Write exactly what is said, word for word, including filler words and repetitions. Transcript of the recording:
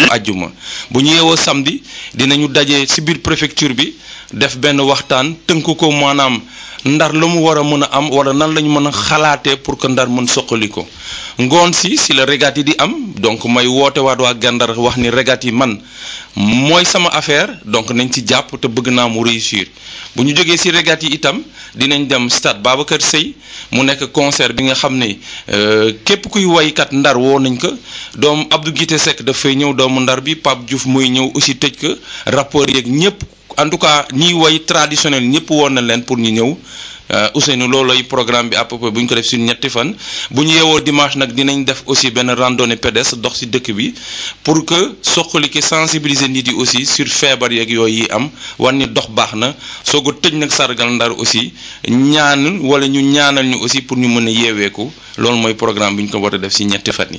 àjjuma bu ñu yeewoo samedi dinañu daje ci biir préfecture bi def benn waxtaan tënk ko maanaam Ndar la mu war a mën a am wala nan la ñu mën a xalaatee pour que Ndar mën soqali ko ngoon si si la régate yi di am donc may woote waat waa Gendar wax ni régate yi man mooy sama affaire donc nañ ci jàpp te bëgg naa mu réussir bu ñu jógee si régate yi itam dinañ dem stade Babacar Seye mu nekk concert bi nga xam ne képp kuy waykat Ndar woo nañ ko doomu Abdou Guité Seck dafay ñëw doomu Ndar bi Pape Diouf muy ñëw aussi tëj ko rappeurs yeeg ñëpp en tout cas ñiy way traditionnel ñëpp woon na leen pour ñu ñëw Ousseynou loolooy programme bi à peu près bu ñu ko def suñu ñetti fan bu ñu yeewoo dimanche nag dinañ def aussi benn randonnée pédestre dox ci dëkk bi pour que soqali ki sensibiliser nit yi aussi sur feebar yeeg yooyu yi am wan ni dox baax na soo ko tëj nag sargal Ndar aussi ñaan wala ñu ñaanal ñu aussi pour ñu mën a yeeweeku loolu mooy programme bi ñu ko war a def ci ñetti fan yi